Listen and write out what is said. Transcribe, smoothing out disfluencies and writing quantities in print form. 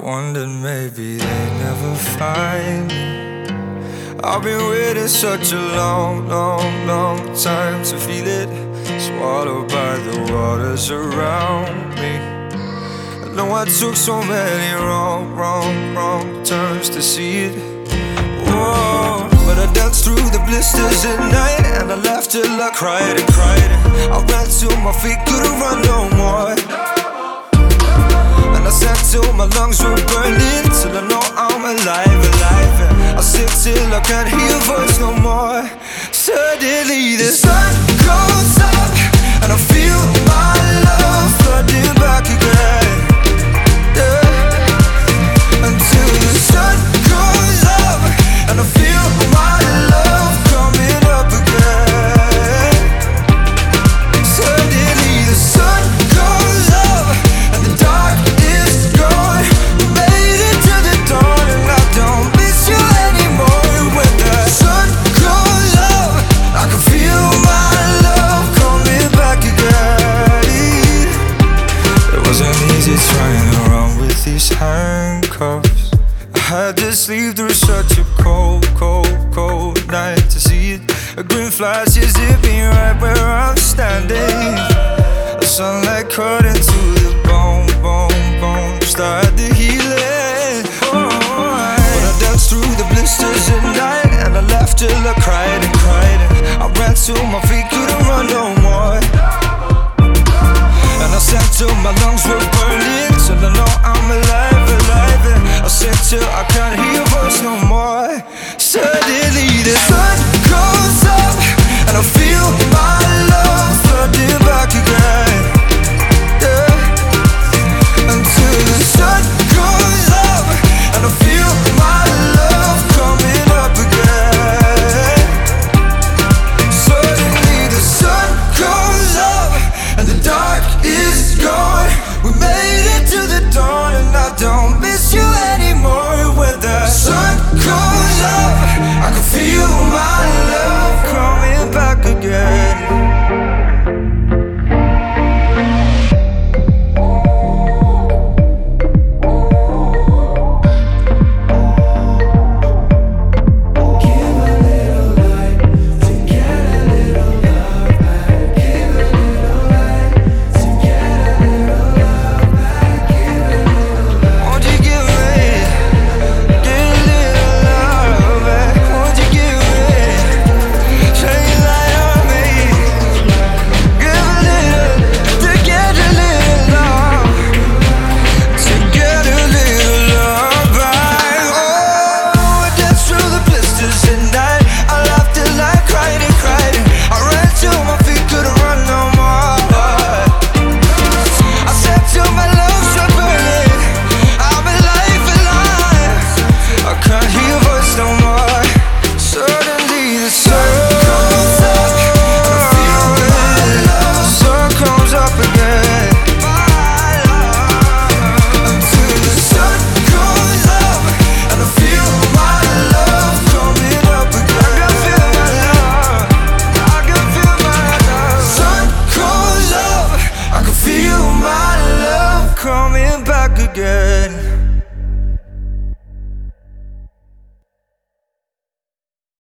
wondered maybe they'd never find me. I've been waiting such a long, long, long time to feel it, swallowed by the waters around me. I know I took so many wrong, wrong, wrong turns to see it. Whoa. But I danced through the blisters at night, and I laughed till I cried and cried. I ran till my feet couldn't run no more, and I sang till my lungs were burning, till I know I'm alive, alive. I sing till I can't hear your voice no more. Suddenly the sun goes up, and I feel my love flooding back again, yeah. Until the sun goes up, and I feel my love coming up again. Suddenly the sun goes up, and the dark is gone. We made it to the dawn, and I don't miss you anymore. When the sun goes up, I can feel my love coming back again. It wasn't easy trying to run with these handcuffs. I had to sleep through such a cold, cold, cold night to see it. A green flash is zipping right where I'm standing. The sunlight cut into the bone, bone, bone. Start the healing. But I danced through the blisters at night, and I laughed till I cried and cried. I ran till my feet couldn't run no more, and I sang till my lungs were burning, till I know I'm alive.